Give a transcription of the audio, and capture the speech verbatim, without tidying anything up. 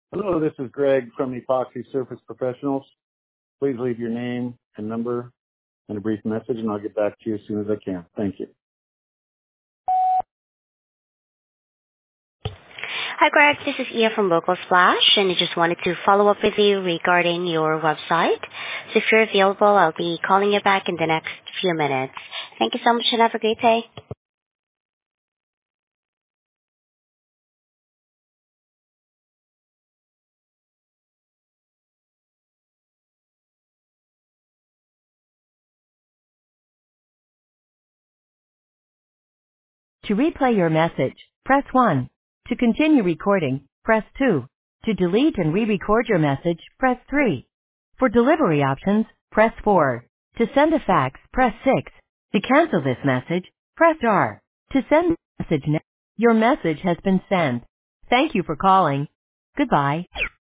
Hello, this is Greg from Epoxy Surface Professionals. Please leave your name and number and a brief message, and I'll get back to you as soon as I can. Thank you. Hi, Greg. This is Ia from Local Splash, and I just wanted to follow up with you regarding your website. So if you're available, I'll be calling you back in the next few minutes. Thank you so much, and have a great day. To replay your message, press one. To continue recording, press two. To delete and re-record your message, press three. For delivery options, press four. To send a fax, press six. To cancel this message, press star. To send a message now, your message has been sent. Thank you for calling. Goodbye.